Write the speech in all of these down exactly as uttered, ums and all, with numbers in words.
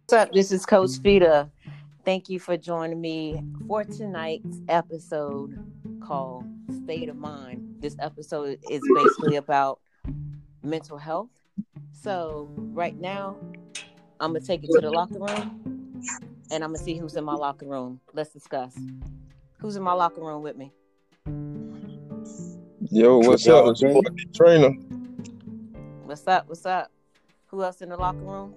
What's up? This is Coach Fita. Thank you for joining me for tonight's episode called State of Mind. This episode is basically about mental health. So right now, I'm going to take it to the locker room and I'm going to see who's in my locker room. Let's discuss. Who's in my locker room with me? Yo, what's up? It's your boy Trainer. What's up? What's up? Who else in the locker room?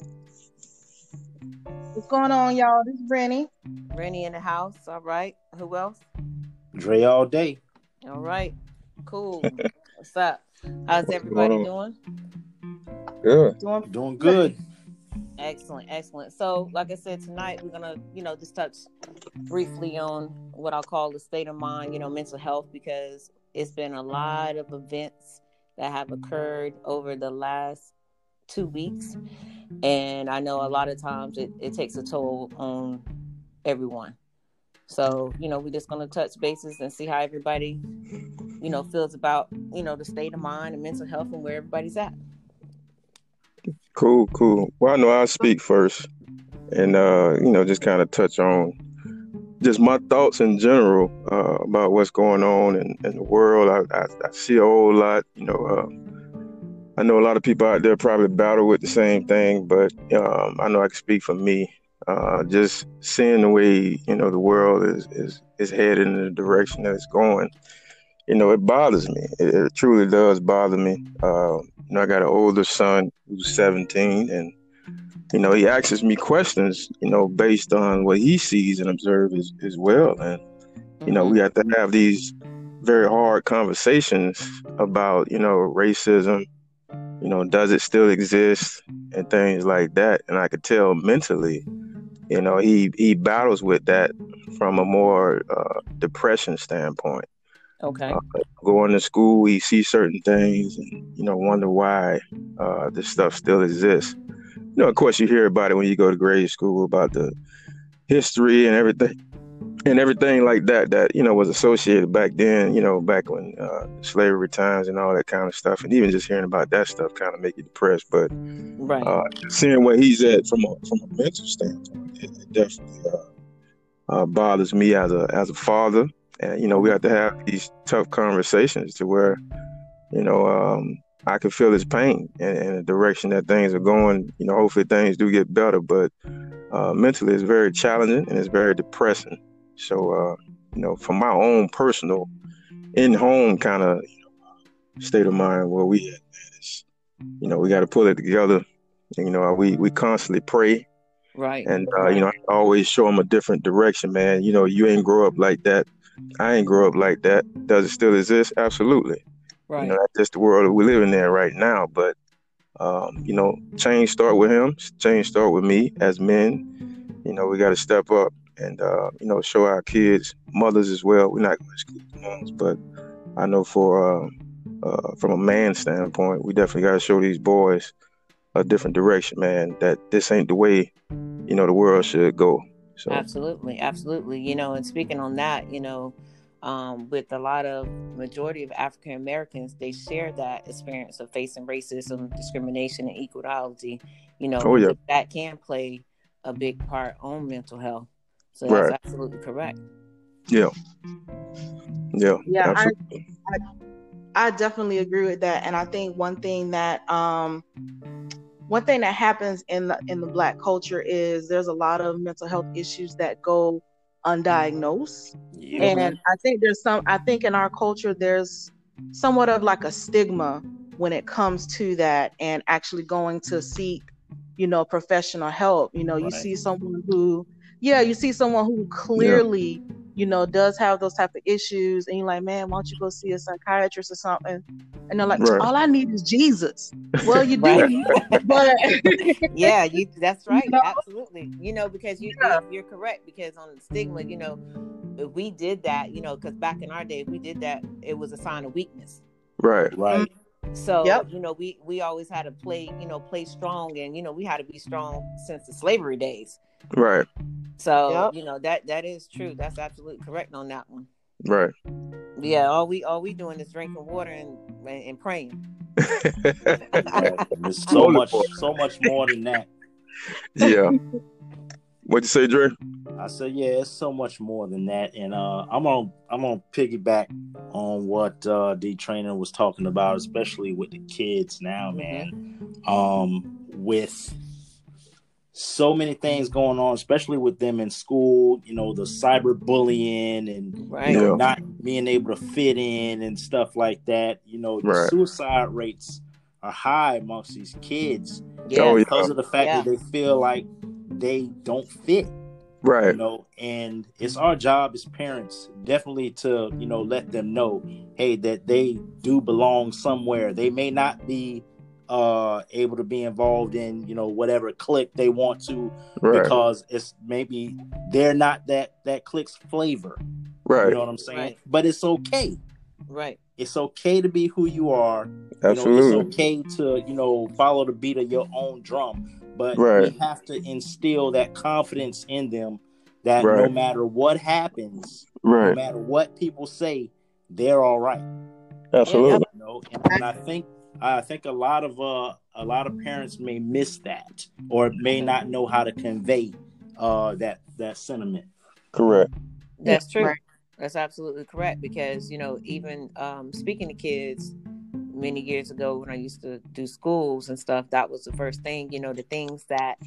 What's going on, y'all? This is Rennie. Rennie in the house. All right. Who else? Dre all day. All right. Cool. What's up? How's everybody doing? Good. Doing, doing good. Excellent. Excellent. So, like I said, tonight we're going to, you know, just touch briefly on what I'll call the state of mind, you know, mental health, because it's been a lot of events that have occurred over the last two weeks. And I know a lot of times it, it takes a toll on everyone. So, you know, we're just going to touch bases and see how everybody, you know, feels about, you know, the state of mind and mental health and where everybody's at. Cool, cool. Well, I know I'll speak first and, uh, you know, just kind of touch on just my thoughts in general uh, about what's going on in, in the world. I, I, I see a whole lot, you know, uh, I know a lot of people out there probably battle with the same thing, but um, I know I can speak for me. Uh, just seeing the way, you know, the world is, is, is headed in the direction that it's going, you know, it bothers me. It, it truly does bother me. Uh, you know, I got an older son who's seventeen, and, you know, he asks me questions, you know, based on what he sees and observes as, as well. And, you know, we have to have these very hard conversations about, you know, racism. You know, does it still exist and things like that? And I could tell mentally, you know, he, he battles with that from a more uh, depression standpoint. Okay. Uh, going to school, he sees certain things and, you know, wonder why uh, this stuff still exists. You know, of course, you hear about it when you go to grade school about the history and everything. And everything like that, that, you know, was associated back then, you know, back when uh, slavery times and all that kind of stuff. And even just hearing about that stuff kind of make you depressed. But right. uh, seeing where he's at from a from a mental standpoint, it, it definitely uh, uh, bothers me as a as a father. And, you know, we have to have these tough conversations to where, you know, um, I can feel his pain and, and the direction that things are going. You know, hopefully things do get better. But uh, mentally, it's very challenging and it's very depressing. So, uh, you know, from my own personal in-home kind of, you know, state of mind where we at, man, is, you know, we got to pull it together. And, you know, we, we constantly pray. Right. And, uh, you know, I always show them a different direction, man. You know, you ain't grow up like that. I ain't grow up like that. Does it still exist? Absolutely. Right. You know, that's just the world that we live in there right now. But, um, you know, change start with him. Change start with me as men. You know, we got to step up. And, uh, you know, show our kids, mothers as well. We're not going to exclude moms, but I know for uh, uh, from a man standpoint, we definitely got to show these boys a different direction, man, that this ain't the way, you know, the world should go. So. Absolutely. Absolutely. You know, and speaking on that, you know, um, with a lot of majority of African Americans, they share that experience of facing racism, discrimination, and equality, you know, oh, yeah. that can play a big part on mental health. So that's right. Absolutely correct. Yeah. Yeah. Yeah. I, I, I definitely agree with that. And I think one thing that um, one thing that happens in the in the Black culture is there's a lot of mental health issues that go undiagnosed. Yeah. And I think there's some I think in our culture there's somewhat of like a stigma when it comes to that and actually going to seek, you know, professional help. You know, you right. see someone who Yeah, you see someone who clearly, yeah. you know, does have those type of issues, and you're like, man, why don't you go see a psychiatrist or something? And they're like, right. all I need is Jesus. Well, you do, but yeah, you, that's right, you know? Absolutely. You know, because you yeah. you're correct, because on the stigma, you know, if we did that, you know, because back in our day, if we did that, it was a sign of weakness. Right, right. So, yep. you know, we, we always had to play, you know, play strong, and, you know, we had to be strong since the slavery days. Right. So, yep. you know, that that is true. That's absolutely correct on that one. Right. Yeah, all we all we doing is drinking water and and praying. There's so much so much more than that. Yeah. What'd you say, Dre? I said, yeah, it's so much more than that, and uh, I'm on I'm on piggyback on what uh, D Trainer was talking about, especially with the kids now, man. Mm-hmm. Um, with so many things going on, especially with them in school, you know, the cyberbullying and Right. you know Yeah. not being able to fit in and stuff like that. You know, the Right. suicide rates are high amongst these kids Yeah. Oh, yeah. because of the fact Yeah. that they feel like they don't fit. You Right. know, and it's our job as parents definitely to, you know, let them know, hey, that they do belong somewhere. They may not be uh able to be involved in, you know, whatever clique they want to, Right. because it's maybe they're not that that clique's flavor. Right. You know what I'm saying? Right. But it's okay. Right. It's okay to be who you are. You know, Absolutely. it's okay to, you know, follow the beat of your own drum. But Right. we have to instill that confidence in them that Right. no matter what happens, Right. no matter what people say, they're all right. Absolutely. You know, and, and I think I think a lot of uh a lot of parents may miss that or may not know how to convey uh that that sentiment. Correct. That's true. Right. That's absolutely correct, because, you know, even um, speaking to kids many years ago when I used to do schools and stuff, that was the first thing, you know, the things that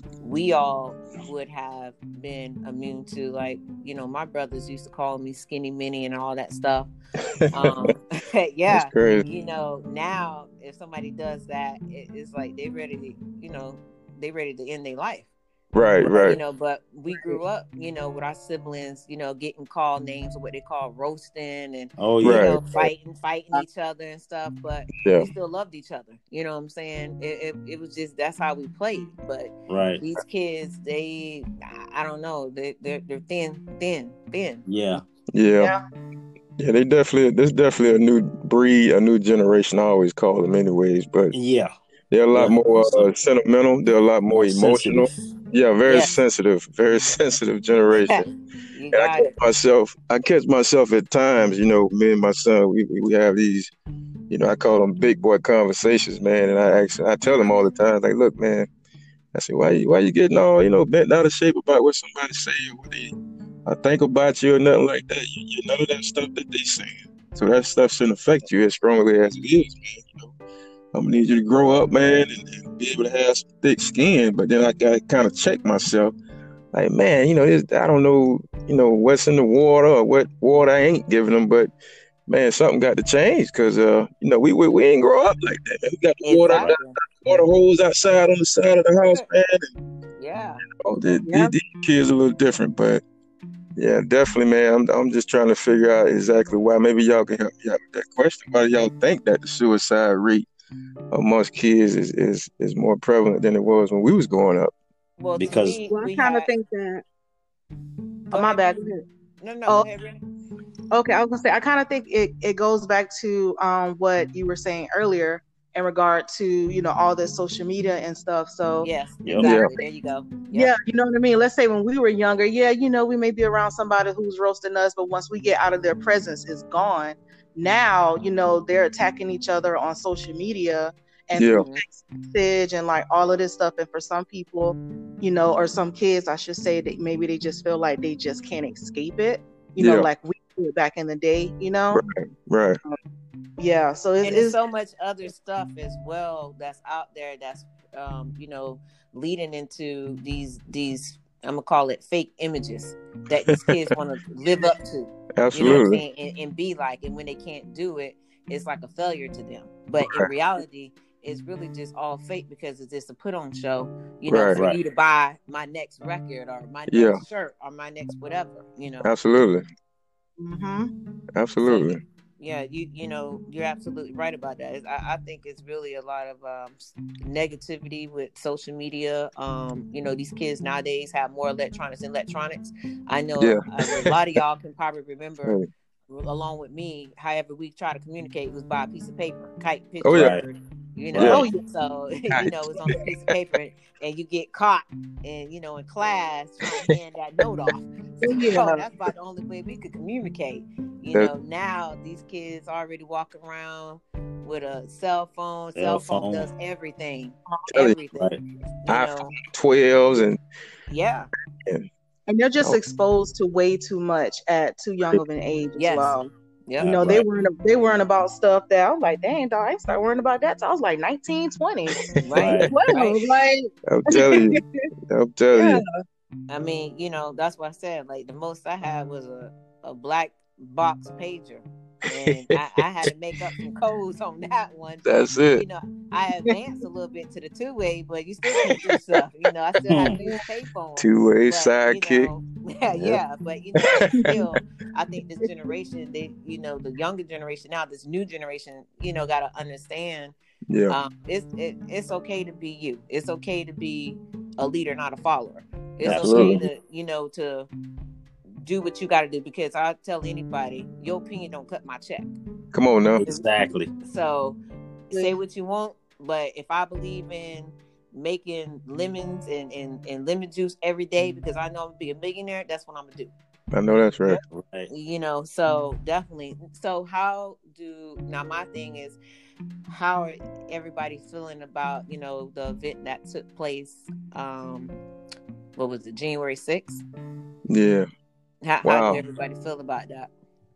we all would have been immune to. Like, you know, my brothers used to call me Skinny Minnie and all that stuff. Um, yeah. That's crazy. You know, now if somebody does that, it, it's like they ready to, you know, they ready to end their life. Right. But, Right. you know, but we grew up, you know, with our siblings, you know, getting called names or what they call roasting and, Oh you yeah. know, Right. fighting, fighting each other and stuff. But Yeah. we still loved each other. You know what I'm saying? It, it, it was just, that's how we played. But Right. these kids, they, I, I don't know, they, they're, they're thin, thin, thin. Yeah. Yeah. Yeah. Yeah. They definitely. There's definitely a new breed, a new generation. I always call them, anyways. But Yeah. they're a lot more Definitely uh, sentimental. They're a lot more more emotional. sensitive. Yeah. Very Yes. sensitive. Very sensitive generation. You And I got catch it. myself. I catch myself at times. You know, me and my son. We we we have these. You know, I call them big boy conversations, man. And I actually I tell them all the time, like, look, man. I say, why you why you getting all, you know, bent out of shape about what somebody say or what they I think about you or nothing like that. You, you none of that stuff that they saying. So that stuff shouldn't affect you as strongly as it is, man. You know, I'm gonna need you to grow up, man, and, and be able to have some thick skin. But then I gotta kind of check myself, like, man, you know, this, I don't know, you know, what's in the water or what water I ain't giving them, but man, something got to change because, uh, you know, we, we we ain't grow up like that, man. We got the water Right. Exactly. water holes outside on the side of the house, man. And, Yeah. oh, the, Yeah. these, these kids are a little different, but yeah, definitely, man. I'm I'm just trying to figure out exactly why. Maybe y'all can help me out with that question. Why do y'all think that the suicide rate amongst kids is is, is more prevalent than it was when we was growing up? Well, to Because me, Well, I we kind of had. think that. Go Oh, my ahead, bad. Brittany. No, no, Oh, go ahead, Brittany. okay. I was gonna say I kind of think it, it goes back to um what you were saying earlier in regard to, you know, all this social media and stuff. So Yes, Yep. Yeah, exactly. There you go. Yep. yeah, you know what I mean? Let's say when we were younger, yeah, you know, we may be around somebody who's roasting us, but once we get out of their presence, it's gone. Now, you know, they're attacking each other on social media and yeah, through Mhm. text message and like all of this stuff. And for some people, you know, or some kids, I should say, that maybe they just feel like they just can't escape it, you know, yeah. like we did back in the day, you know? Right, right. Yeah. So it And there's is, so much other stuff as well that's out there that's, um, you know, leading into these these I'm gonna call it fake images that these kids want to live up to. You know what I'm Absolutely. saying? And, and be like, and when they can't do it, it's like a failure to them. But in reality, it's really just all fake because it's just a put on show, you know, Right. for Right. you to buy my next record or my next Yeah, shirt or my next whatever, you know. absolutely, mm-hmm. So absolutely. yeah, you you know, you're absolutely right about that. It's, I, I think it's really a lot of um, s- negativity with social media. Um, you know, these kids nowadays have more electronics and electronics. I know Yeah. a, a lot of y'all can probably remember, Right. along with me, however we try to communicate was by a piece of paper, kite, Oh picture, yeah. Right. you Yeah. know. Oh Right. yeah. So you Right. know, it's on a piece of paper, and you get caught, and you know, in class trying to hand that note off. So Yeah. that's about the only way we could communicate. You That- know, now these kids already walk around with a cell phone. Cell Cell phone phone. does everything, Tell you, everything. Right. You iPhone know, twelves and yeah, And they're just oh, exposed to way too much at too young of an age as yes, well. yep. You know, Right, they right. weren't they weren't about stuff that I was like, dang, dog, I ain't started worrying about that till I was like nineteen, twenty, Right, Right. right. twelve. Like, I'm telling you, I'm telling yeah. you, I mean, you know, that's what I said. Like the most I had was a, a black box pager. And I, I had to make up some codes on that one. that's You it. know, I advanced a little bit to the two way, but you still couldn't do stuff. You know, I still had to Hmm. use payphone. Two way But you sidekick. know, yeah, Yep. yeah. But you know, but still, I think this generation, they, you know, the younger generation now, this new generation, you know, got to understand. Yeah, Um, it's it, it's okay to be you. It's okay to be a leader, not a follower. It's absolutely. okay to, you know, to do what you got to do, because I tell anybody, your opinion don't cut my check. Come on now. Exactly. So say what you want, but if I believe in making lemons and, and, and lemon juice every day because I know I'm gonna be a millionaire, that's what I'm gonna do. I know that's right. Right. You know, so definitely. So how do now my thing is, how are everybody feeling about, you know, the event that took place, um what was it, January sixth? Yeah. How, how Wow. do everybody feel about that?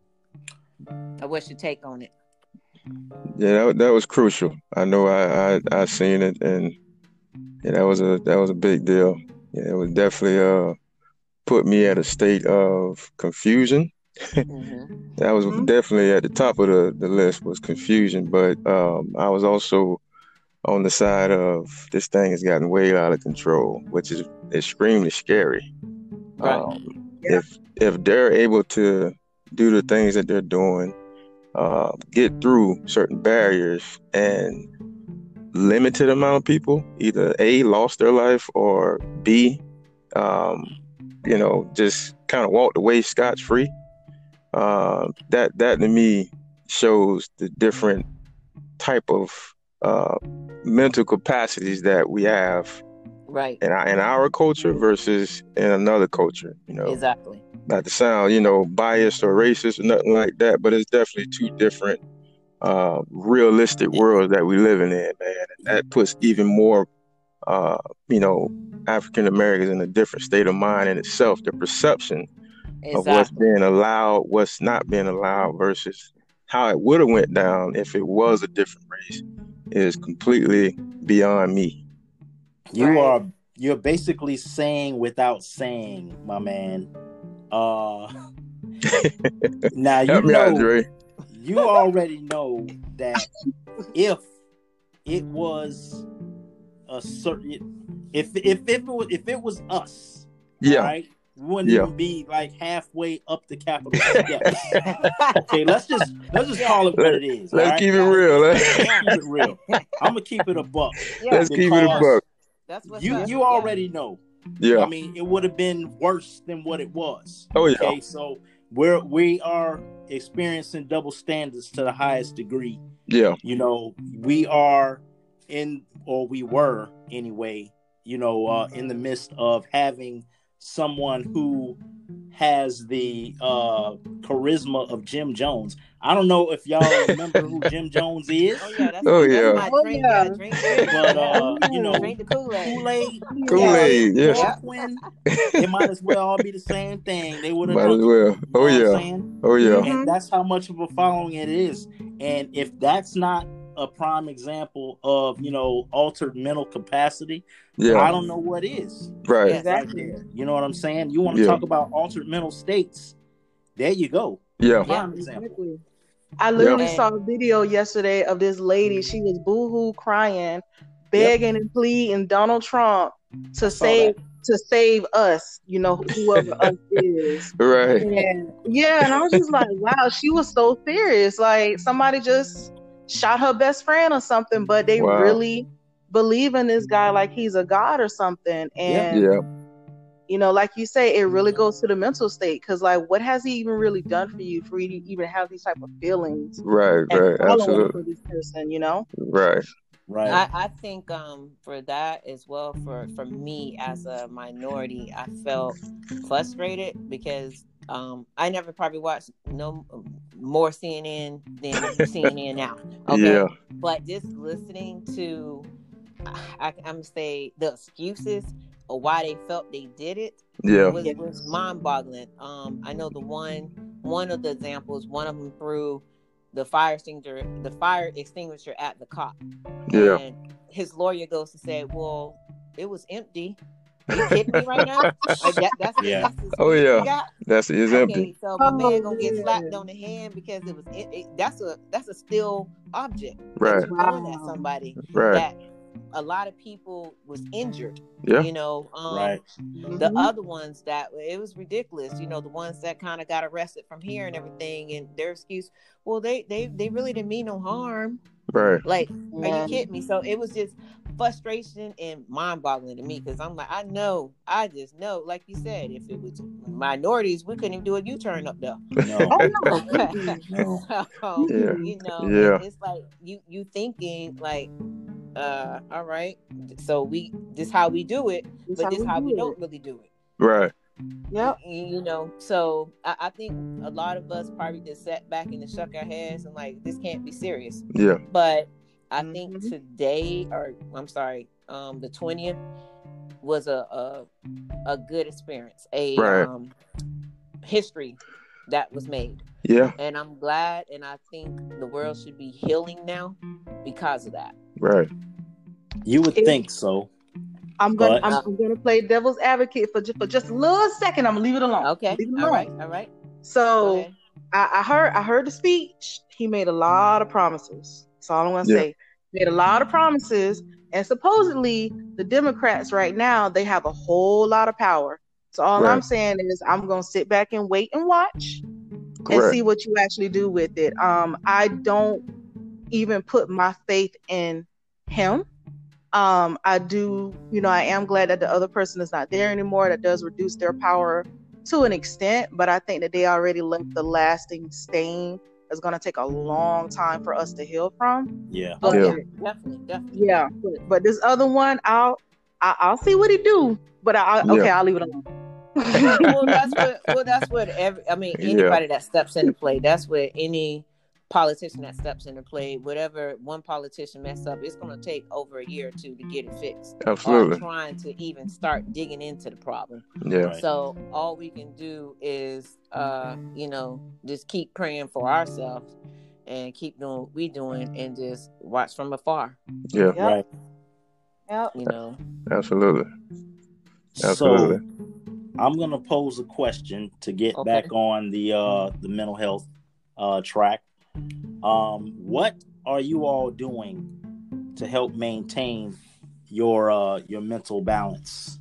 Or what's your take on it? Yeah, that, that was crucial. I know I, I I seen it, and yeah, that was a that was a big deal. Yeah, it was definitely uh put me at a state of confusion. Mm-hmm. That was Mhm. definitely at the top of the, the list was confusion, but um, I was also on the side of this thing has gotten way out of control, which is extremely scary. Right. Um, Yeah. if if they're able to do the things that they're doing, uh, get through certain barriers, and limited amount of people either A, lost their life, or B, um, you know, just kind of walked away scot-free. Uh, that that to me shows the different type of uh, mental capacities that we have Right. in our, in our culture versus in another culture. You know, Exactly. not to sound, you know, biased or racist or nothing like that, but it's definitely two different uh, realistic worlds that we living in, man. And that puts even more, uh, you know, African Americans in a different state of mind in itself. The perception of what's Exactly. being allowed, what's not being allowed, versus how it would have went down if it was a different race is completely beyond me. You Right. are you're basically saying without saying, my man. Uh now you Help me out, know Dre. you already know that if it was a certain if if if it was if it was us, Yeah, all right, we wouldn't yeah. even be like halfway up the Capitol steps. Okay, let's just let's just call it what Let, it is. All let's right, keep it Yeah. real. let's Let's, Yeah. keep it real. I'm gonna keep it a buck Yeah. let's keep it a because buck. That's what's you up. you Yeah. already know. Yeah. I mean, it would have been worse than what it was. Oh, yeah. Okay, so we're we are experiencing double standards to the highest degree. Yeah. You know, we are in, or we were anyway, you know, uh, in the midst of having someone who has the uh, charisma of Jim Jones. I don't know if y'all remember who Jim Jones is, Oh yeah, that's, Oh, that's yeah. my Oh, drink. yeah. Yeah, drink, drink. but Yeah. uh, you know, Drink the Kool-Aid. Kool-Aid, Kool-Aid, yes. Yeah. chloroquine, it might as well all be the same thing. They would have Might as drunk it. well. You know Oh, what I'm yeah. saying? Oh, yeah. Mhm. And that's how much of a following it is. And if that's not a prime example of, you know, altered mental capacity, Yeah. I don't know what is. Right. Yes. Right Exactly. there. You know what I'm saying? You want to Yeah. talk about altered mental states? There you go. Yeah. Prime example. Exactly. I literally Yeah. saw a video yesterday of this lady. She was boohoo crying, begging and pleading Donald Trump to I saw save that. to save us, you know, whoever us is. Right. And yeah, and I was just like, wow, she was so serious. Like somebody just shot her best friend or something, but they Wow. really believe in this guy like he's a god or something. Yeah. And Yeah. you know, like you say, it really goes to the mental state. Because, like, what has he even really done for you for you to even have these type of feelings Right. and Right. following Absolutely. for this person? You know? Right. Right. I, I think um for that as well, for for me as a minority, I felt frustrated because um I never probably watched no more C N N than C N N now. Okay. Yeah. but just listening to, I, I'm gonna say the excuses or why they felt they did it. Yeah. Was, was mind-boggling. Um, I know the one one of the examples, one of them threw the fire extinguisher, the fire extinguisher at the cop. Yeah. And his lawyer goes to say, "Well, it was empty. Are you kidding me right now?" Like that, that's Yeah. that's the Oh excuse you yeah. got? That's it's Okay, empty. so my man Oh, gonna get yeah. slapped on the hand because it was it, it, that's a that's a still object Right. that you're throwing at Wow. somebody Right. that a lot of people was injured. Yeah. You know, um, Right. the Mhm. other ones that it was ridiculous. You know, the ones that kind of got arrested from here and everything, and their excuse, well, they they they really didn't mean no harm. Right. Like, are Yeah. you kidding me? So it was just frustration and mind-boggling to me because I'm like, I know, I just know, like you said, if it was minorities, we couldn't even do a U-turn up there. No. Oh no. Mm-mm. No. So, Yeah. you know, Yeah. it, it's like you you thinking like, uh, all right, so we this how we do it, This but how this we how we do don't it. really do it. Right. Yep. You, you know, so I, I think a lot of us probably just sat back and just shook our heads and like, this can't be serious. Yeah. But I think Mhm. today, or I'm sorry, um, the twentieth was a a, a good experience, a Right. um, history that was made, Yeah. and I'm glad, and I think the world should be healing now because of that. Right. You would If- think so. I'm gonna But- I'm, I'm gonna play devil's advocate for just for just a little second. I'm gonna leave it alone. Okay, Leave it all alone. right, all right. Go So ahead. I, I heard I heard the speech. He made a lot of promises. That's all I'm gonna Yeah. say. Made a lot of promises, and supposedly the Democrats right now they have a whole lot of power. So all I'm Right. saying is I'm gonna sit back and wait and watch and Correct. see what you actually do with it. Um, I don't even put my faith in him. Um, I do, you know, I am glad that the other person is not there anymore. That does reduce their power to an extent, but I think that they already left the lasting stain that's going to take a long time for us to heal from. Yeah. But Oh, Yeah. yeah, definitely, definitely. yeah, but, but this other one, I'll I, I'll see what he do. But I, Yeah. okay, I'll leave it alone. well, that's what. Well, that's what. Every. I mean, Yeah. anybody that steps into play. That's what any politician that steps into play. Whatever one politician mess up, it's going to take over a year or two to get it fixed, or Absolutely. trying to even start digging into the problem. Yeah. Right. So all we can do is, uh, you know, just keep praying for ourselves and keep doing what we doing, and just watch from afar. Yeah. Yep. Right. Yep. You know. Absolutely. Absolutely. So I'm gonna pose a question to get Okay. back on the uh the mental health uh track. Um, what are you all doing to help maintain your uh your mental balance?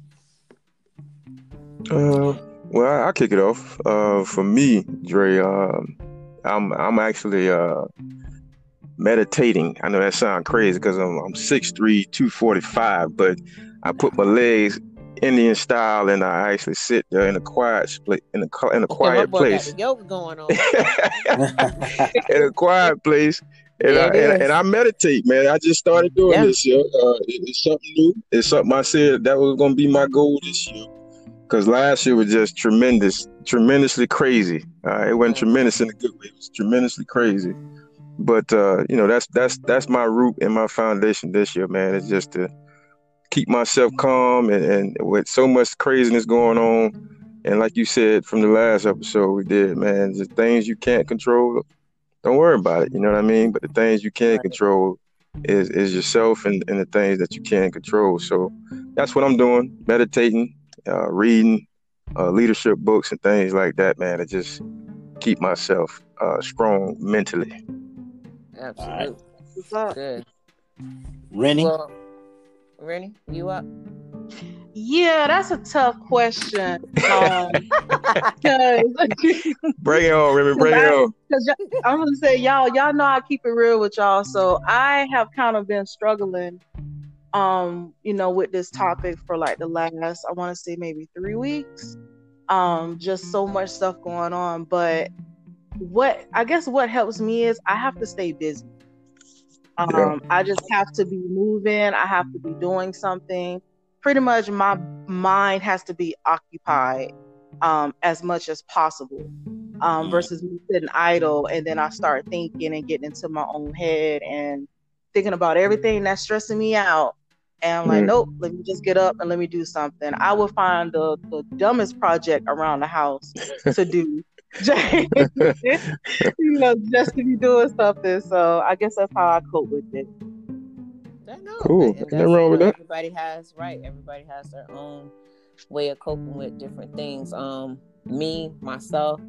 Uh, well, I, I'll kick it off. Uh, for me, Dre, um, I'm I'm actually uh meditating. I know that sounds crazy because I'm I'm six three, two forty-five, but I put my legs Indian style and I actually sit there in a quiet split in a co- in a Okay, my quiet boy place. got the yoga going on. In a quiet place. And, There I, it and, is. and I meditate, man. I just started doing Yeah. this year. Uh, it, it's something new. It's something I said that was going to be my goal this year. Because last year was just tremendous, tremendously crazy. Uh, it wasn't Yeah. tremendous in a good way. It was tremendously crazy. But uh, you know, that's that's that's my root and my foundation this year, man. It's just to keep myself calm and, and with so much craziness going on. And like you said from the last episode we did, man, the things you can't control, don't worry about it. You know what I mean? But the things you can Right. control is is yourself and, and the things that you can control. So that's what I'm doing, meditating, uh, reading uh, leadership books and things like that, man, to just keep myself uh, strong mentally. Absolutely. What's up? Good. Rennie? Well, Rennie, you up? Yeah, that's a tough question. Um, 'cause- Bring it on, Remy, bring it on. Cause y- I'm gonna say y'all, y'all know I keep it real with y'all. So I have kind of been struggling, um, you know, with this topic for like the last, I want to say maybe three weeks. Um, just so much stuff going on. But what I guess what helps me is I have to stay busy. Um, Yeah. I just have to be moving. I have to be doing something. Pretty much, my mind has to be occupied um, as much as possible. Um, Mm. versus me sitting idle and then I start thinking and getting into my own head and thinking about everything that's stressing me out. And I'm like, Mm. nope, let me just get up and let me do something. I would find the, the dumbest project around the house to do. you know, just to be doing something. So I guess that's how I cope with it. No, Cool. and Ain't that's, nothing wrong you with know, that. everybody has right. Everybody has their own way of coping with different things. Um, me myself,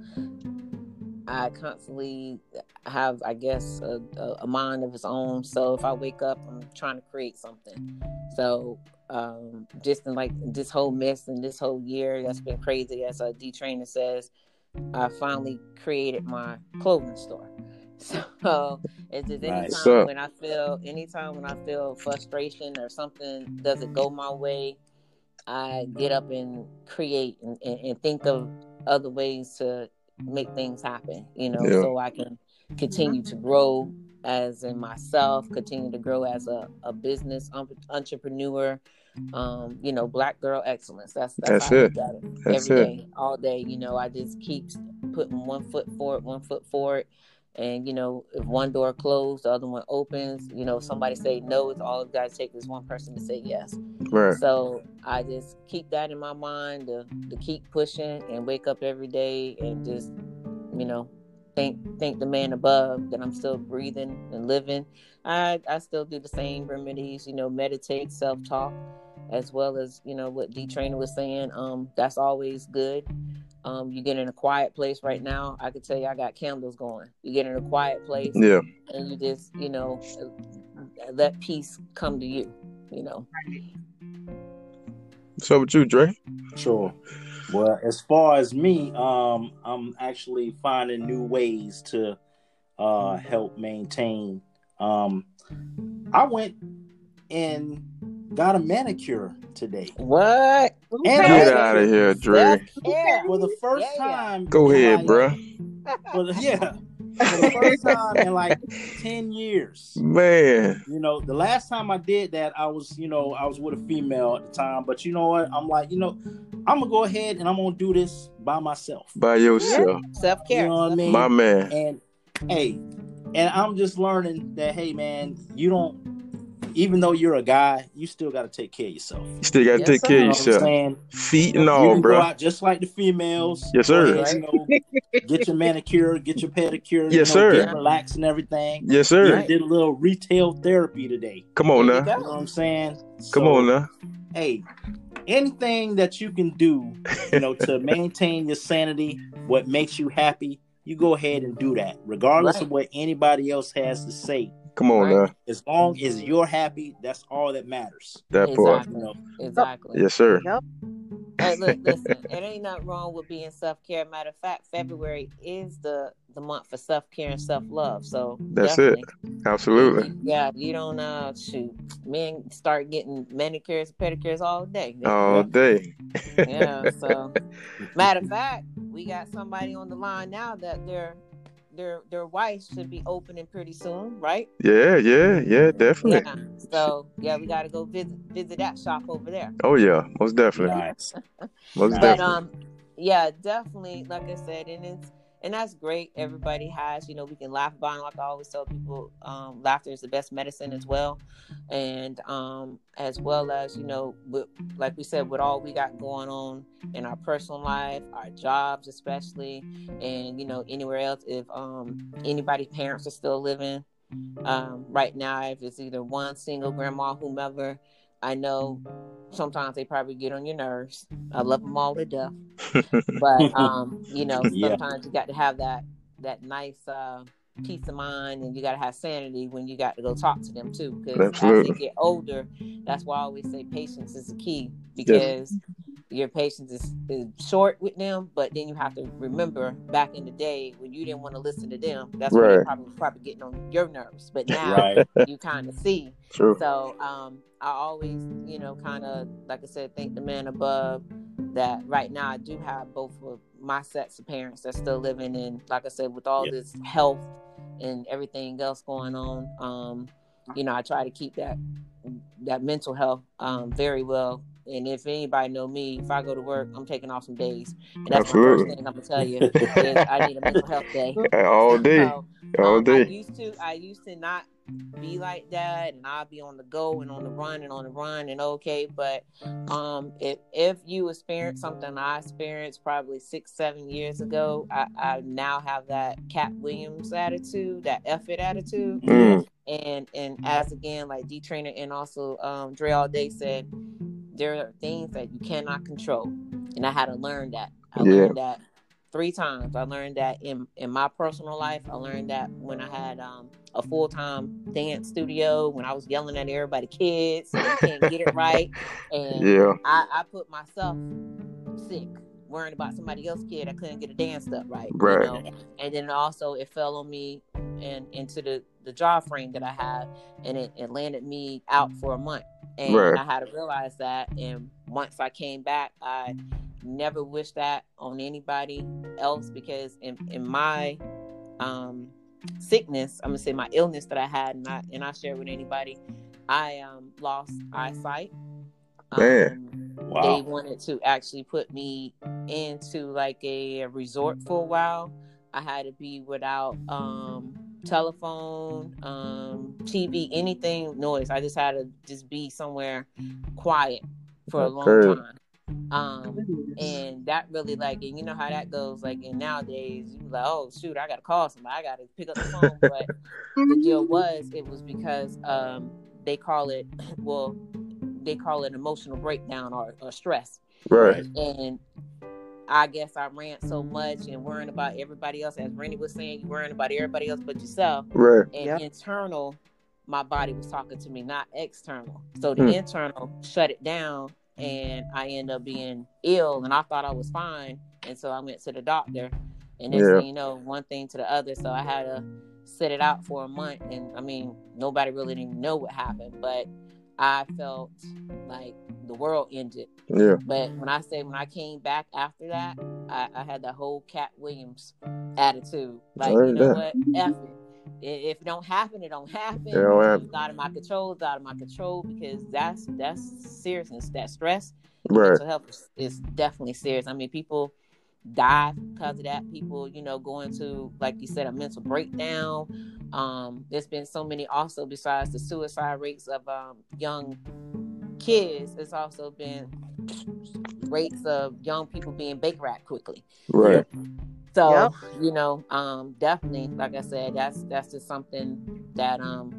I constantly have, I guess, a, a, a mind of its own. So if I wake up, I'm trying to create something. So um, just in like this whole mess and this whole year that's been crazy, as a D Trainer says, I finally created my clothing store. So it's just Nice. anytime when I feel, anytime when I feel frustration or something doesn't go my way, I get up and create and, and, and think of other ways to make things happen, you know, Yeah. so I can continue to grow as in myself, continue to grow as a, a business um, entrepreneur, um, you know, Black girl excellence. That's that's, That's how I it. look at it. That's Every it. day, all day, you know, I just keep putting one foot forward, one foot forward. And, you know, if one door closed, the other one opens. You know, if somebody say no, it's all it got to take is one person to say yes. Right. So I just keep that in my mind to, to keep pushing and wake up every day and just, you know, thank thank the man above that I'm still breathing and living. I, I still do the same remedies, you know, meditate, self-talk, as well as, you know, what D Trainer was saying. Um, that's always good. Um, you get in a quiet place right now. I could tell you I got candles going. You get in a quiet place Yeah. and you just, you know, let peace come to you, you know. What's up with you, Dre? Sure. Well, as far as me, um, I'm actually finding new ways to uh, help maintain. Um, I went and got a manicure today. What? And Get a out of pedicure. here, Dre. Yeah. For the first Yeah, yeah. time. Go in ahead, my- bruh. For the, yeah. For the first time in like ten years. Man. You know, the last time I did that, I was, you know, I was with a female at the time. But you know what? I'm like, you know, I'm going to go ahead and I'm going to do this by myself. By yourself. Self-care. You know what I mean? My man. And, hey, and I'm just learning that, hey, man, you don't, even though you're a guy, you still got to take care of yourself. You still got to Yes, take sir. care You of know what I'm yourself. saying? Feet and You all, can go bruh. out just like the females. Yes, Go sir. ahead, you know, get your manicure, get your pedicure, Yes, you know, sir. get relaxed and everything. Yes, sir. Even did a little retail therapy today. Come on There you now. go. You know what I'm saying? Come So, on now. hey, anything that you can do, you know, to maintain your sanity, what makes you happy, you go ahead and do that, regardless Right. of what anybody else has to say. Come on Right. now. As long as you're happy, that's all that matters. That part. Exactly. You know. Exactly. Yes, sir. Yep. Hey, look, listen, it ain't nothing wrong with being self-care. Matter of fact, February is the the month for self-care and self-love. So That's definitely. it. Absolutely. You- you- yeah, you don't uh shoot. Men start getting manicures and pedicures all day. All day. Yeah, so matter of fact, we got somebody on the line now that their their their wife should be opening pretty soon, right? Yeah, yeah, yeah, definitely. Yeah. So yeah, we gotta go visit visit that shop over there. Oh yeah, most definitely. Nice. Most Nice. But definitely. um, yeah, definitely. Like I said, and it's and that's great. Everybody has, you know, we can laugh about it. Like I always tell people, um, laughter is the best medicine as well, and um, as well as you know, with, like we said, with all we got going on in our personal life, our jobs especially, and you know, anywhere else. If um anybody's parents are still living, um, right now, if it's either one single grandma, whomever. I know sometimes they probably get on your nerves. I love them all to death, but um, you know, Yeah. sometimes you got to have that that nice uh, peace of mind, and you got to have sanity when you got to go talk to them too. Because as they Absolutely. get older, that's why I always say patience is the key. Because your patience is, is short with them, but then you have to remember back in the day when you didn't want to listen to them. That's when they Right. probably probably getting on your nerves. But now Right. you kind of see. True. So um, I always, you know, kind of, like I said, thank the man above that right now I do have both of my sets of parents that's still living. And like I said, with all Yep. this health and everything else going on, um, you know, I try to keep that that mental health um, very well. And if anybody know me, if I go to work, I'm taking off some days. And that's Absolutely. my first thing I'm going to tell you is I need a mental health day. All day. So, All um, I day. used to, I used to not be like that, and I'll be on the go and on the run and on the run and okay. But um, if if you experience something I experienced probably six, seven years ago, I, I now have that Cat Williams attitude, that effort attitude. Mm. And and as again, like D Trainer and also um, Dre All Day said, there are things that you cannot control, and I had to learn that. I Yeah. learned that three times. I learned that in in my personal life. I learned that when I had um, a full time dance studio, when I was yelling at everybody, kids, so you can't get it right, and Yeah. I, I put myself sick worrying about somebody else's kid that couldn't get a dance step right, Right. you know. And then also it fell on me and into the the jaw frame that I had, and it, it landed me out for a month. And Right. I had to realize that. And once I came back, I never wished that on anybody else, because in, in my um, sickness, I'm gonna say my illness that I had, and I and I share with anybody, I um, lost eyesight. Man. Um, Wow. They wanted to actually put me into like a, a resort for a while. I had to be without um, telephone, um, T V, anything noise. I just had to just be somewhere quiet for a long Okay. time. Um, and that really, like, and you know how that goes. Like, and nowadays you like, oh shoot, I gotta call somebody, I gotta pick up the phone. But the deal was, it was because um, they call it, well, they call it emotional breakdown or, or stress. Right. And I guess I rant so much and worrying about everybody else, as Rennie was saying, you worrying about everybody else but yourself. Right. And Yep. internal, my body was talking to me, not external. So the Hmm. internal shut it down, and I ended up being ill, and I thought I was fine. And so I went to the doctor, and next Yeah. thing you know, one thing to the other. So I had to sit it out for a month. And I mean, nobody really didn't know what happened, but I felt like the world ended. Yeah. But when I say, when I came back after that, I, I had that whole Cat Williams attitude. Like, Right you know there. what? F it. I- If it don't happen, it don't happen. It don't happen. It's out of my control. It's out of my control, because that's that's seriousness. That stress, Right. mental health is, is definitely serious. I mean, people die because of that. People, you know, go into, like you said, a mental breakdown. Um, there's been so many also, besides the suicide rates of um, young kids, it's also been rates of young people being bake wrapped quickly. Right. So, Yep. you know, um, definitely, like I said, that's that's just something that um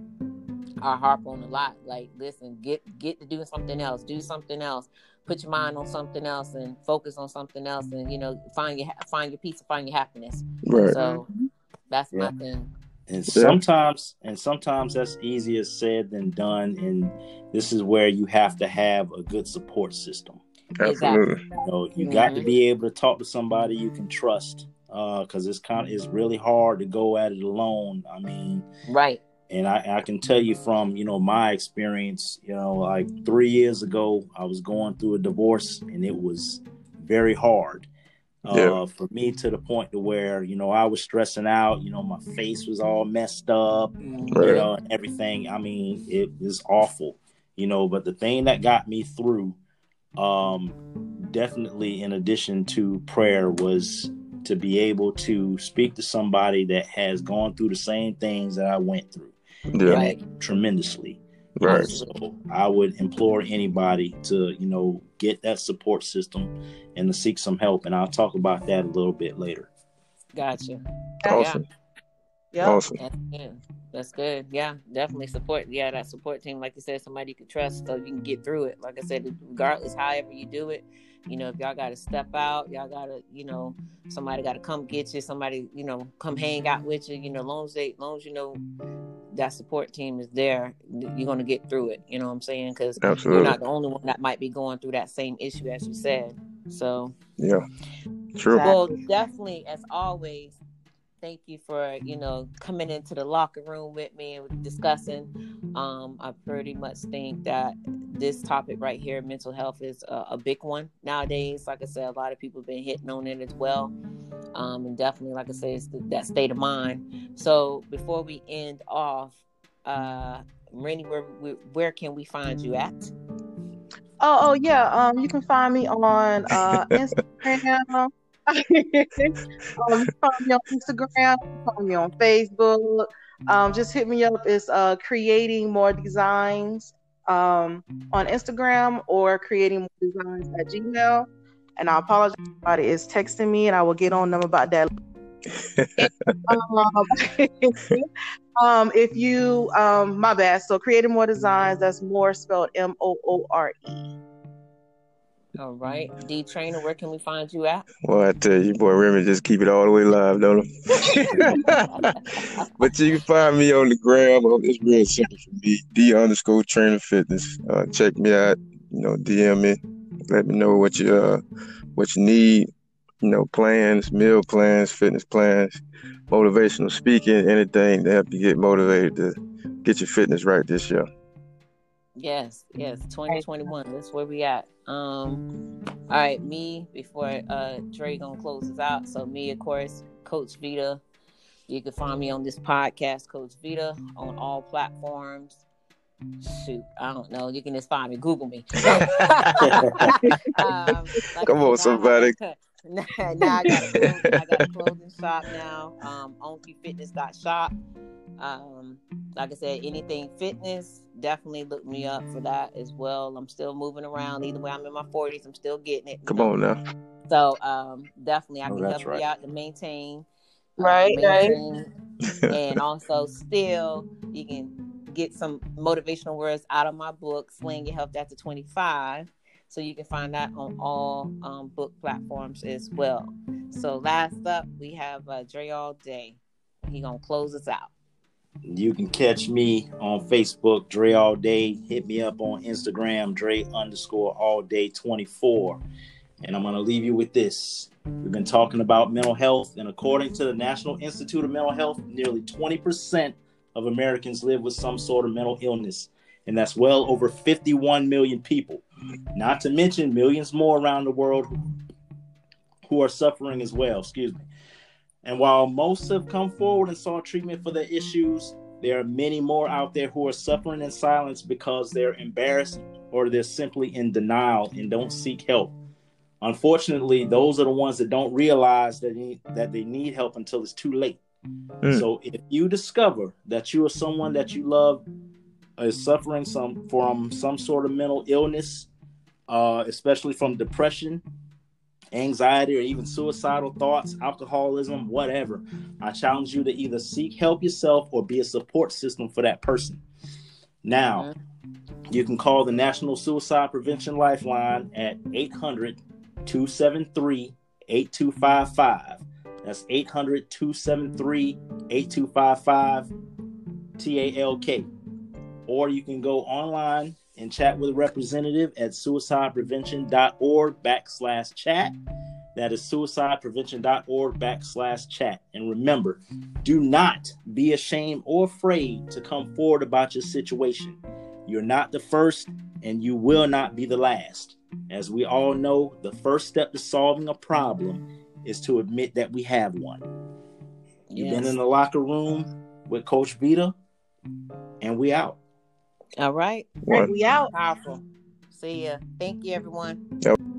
I harp on a lot. Like, listen, get get to doing something else, do something else, put your mind on something else, and focus on something else, and you know, find your find your peace and find your happiness. Right. So that's Yeah. my thing. And Yeah. sometimes, and sometimes that's easier said than done. And this is where you have to have a good support system. Absolutely. You know, you got to be able to talk to somebody you can trust, because uh, it's kind of it's really hard to go at it alone. I mean, Right. and I, I can tell you from, you know, my experience, you know, like three years ago, I was going through a divorce, and it was very hard. Uh, Yeah. for me, to the point to where, you know, I was stressing out, you know, my face was all messed up, Mhm. Right. you know, and everything. I mean, it was awful, you know, but the thing that got me through, um, definitely in addition to prayer, was to be able to speak to somebody that has gone through the same things that I went through. Yeah. Right. And tremendously. You know, Right. so I would implore anybody to, you know, get that support system and to seek some help. And I'll talk about that a little bit later. Gotcha. Awesome. Yep. Awesome. That's good. That's good. Yeah, definitely support. Yeah, that support team, like you said, somebody you can trust, so you can get through it. Like I said, regardless, however you do it, you know, if y'all got to step out, y'all got to, you know, somebody got to come get you, somebody, you know, come hang out with you, you know, long as they, long as you know that support team is there, you're going to get through it. You know what I'm saying? Because you're Absolutely. not the only one that might be going through that same issue, as you said. So, Yeah. True. well, definitely, as always, thank you for, you know, coming into the locker room with me and discussing. Um, I pretty much think that this topic right here, mental health, is a, a big one nowadays. Like I said, a lot of people have been hitting on it as well. Um, and definitely, like I said, it's the, that state of mind. So before we end off, uh, Rennie, where, where can we find you at? Oh, oh yeah. Um, you can find me on uh Instagram. um, you can find me on Instagram. You can find me on Facebook. um, just hit me up. It's uh, creating more designs um, on Instagram or creating more designs at Gmail. And I apologize if somebody is texting me, and I will get on them about that. um, um, if you, um, my bad. So creating more designs. That's more spelled M O O R E. All right, D Trainer, where can we find you at? Well, I tell you, boy, Remy just keep it all the way live, don't it? But you can find me on the gram. It's real simple for me. D underscore Trainer Fitness. Uh, check me out. You know, D M me. Let me know what you uh, what you need. You know, plans, meal plans, fitness plans, motivational speaking, anything to help you get motivated to get your fitness right this year. Yes, yes, twenty twenty-one. That's where we at. Um, all right, me before uh Dre gonna close us out. So me, of course, Coach Vita. You can find me on this podcast, Coach Vita, on all platforms. Shoot, I don't know. You can just find me. Google me. um, like Come on, somebody. Now I got a clothing, I got a clothing shop now. Um, onky fitness dot shop. Um, like I said, anything fitness, definitely look me up for that as well. I'm still moving around. Either way, I'm in my forties. I'm still getting it. Come know? on now. So um, definitely, I Oh, can help right. you out to maintain. Right, uh, maintain, right. And also, still, you can get some motivational words out of my book, Slaying Your Health After twenty-five. So you can find that on all um, book platforms as well. So last up, we have uh, Dre All Day. He gonna close us out. You can catch me on Facebook, Dre All Day. Hit me up on Instagram, Dre underscore All Day twenty-four. And I'm gonna leave you with this. We've been talking about mental health, and according to the National Institute of Mental Health, nearly twenty percent of Americans live with some sort of mental illness. And that's well over fifty-one million people. Not to mention millions more around the world who are suffering as well. Excuse me. And while most have come forward and sought treatment for their issues, there are many more out there who are suffering in silence because they're embarrassed or they're simply in denial and don't seek help. Unfortunately, those are the ones that don't realize that, they, that they need help until it's too late. Mm. So if you discover that you are someone that you love is suffering some from some sort of mental illness, uh, especially from depression, anxiety, or even suicidal thoughts, alcoholism, whatever, I challenge you to either seek help yourself or be a support system for that person. Now, mm-hmm. you can call the National Suicide Prevention Lifeline at eight hundred, two seven three, eight two five five. That's eight hundred, two seven three, eight two five five, T A L K. Or you can go online and chat with a representative at suicideprevention.org backslash chat. That is suicideprevention.org backslash chat. And remember, do not be ashamed or afraid to come forward about your situation. You're not the first, and you will not be the last. As we all know, the first step to solving a problem is to admit that we have one. You've yes. been in the locker room with Coach Vita, and we out. All right. One. We out. Powerful. See ya. Thank you, everyone. Yep.